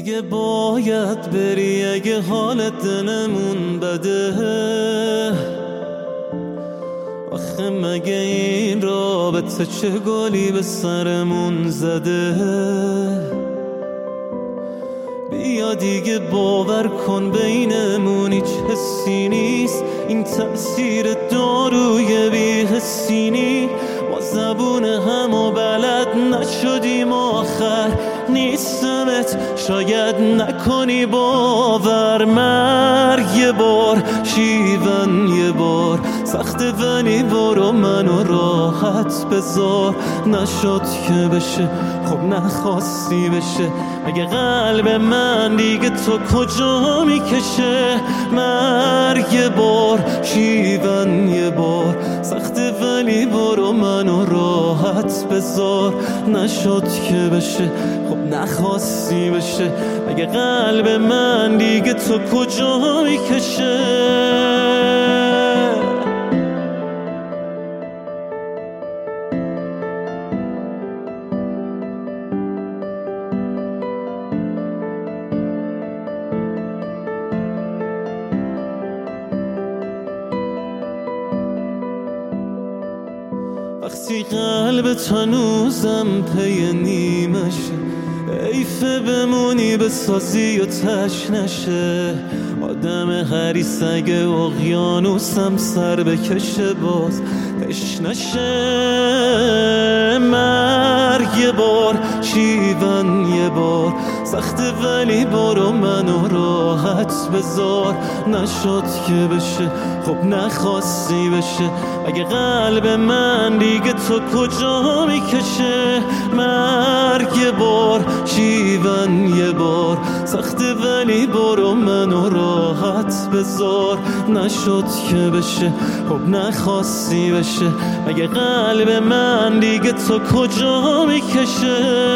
دیگه باید بری اگه حال دلمون بده. آخه مگه این رابطه چه گلی به سرمون زده؟ بیا دیگه باور کن بینمون هیچ حسی نیست، این تأثیر داروی بی‌حسی نیست. ما زبون همو بلد نشدیم آخر نیستمت شاید نکنی باور. مرگ یه بار، شیون یه بار سخته ولی برو منو راحت بذار. نشد که بشه خب نخواستی بشه، اگه قلب من دیگه تو کجا میکشه؟ مرگ یه بار، شیون یه بار سخته ولی برو منو راحت بذار. نشد که بشه خب نخواستی بشه، اگه قلب من دیگه تو کجا میکشه؟ وقتی قلبت هنوزم پی نیمشه، حیفه بمونی بسازی و تش نشه. آدم حریص اگه اقیانوسم سر بکشه باز تش نشه. مرگ یه بار، شیون یه بار سخته ولی برو منو راحت بذار. نشد که بشه خب نخواستی بشه، اگه قلب من دیگه تو کجا میکشه؟ مرگ یه بار، شیون یه بار سخته ولی برو منو راحت بذار. نشد که بشه خب نخواستی بشه، اگه قلب من دیگه تو کجا میکشه؟